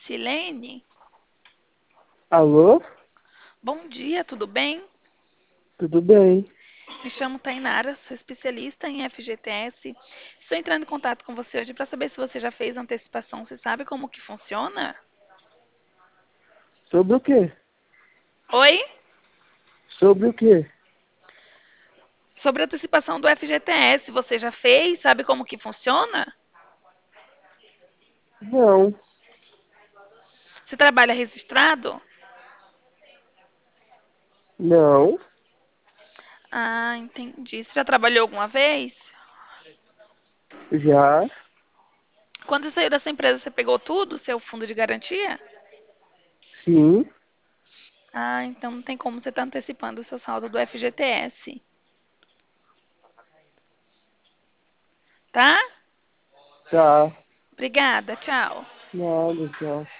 Silene? Alô? Bom dia, tudo bem? Tudo bem? Me chamo Tainara, sou especialista em FGTS. Estou entrando em contato com você hoje para saber se você já fez antecipação. Você sabe como que funciona? Sobre o quê? Oi? Sobre o quê? Sobre a antecipação do FGTS, você já fez? Sabe como que funciona? Não, Você trabalha registrado? não, Ah, entendi. Você já trabalhou alguma vez? já, Quando você saiu dessa empresa, você pegou tudo, seu fundo de garantia? sim, Ah, então não tem como você estar antecipando o seu saldo do FGTS, tá? tá, Obrigada, tchau. nada, tchau.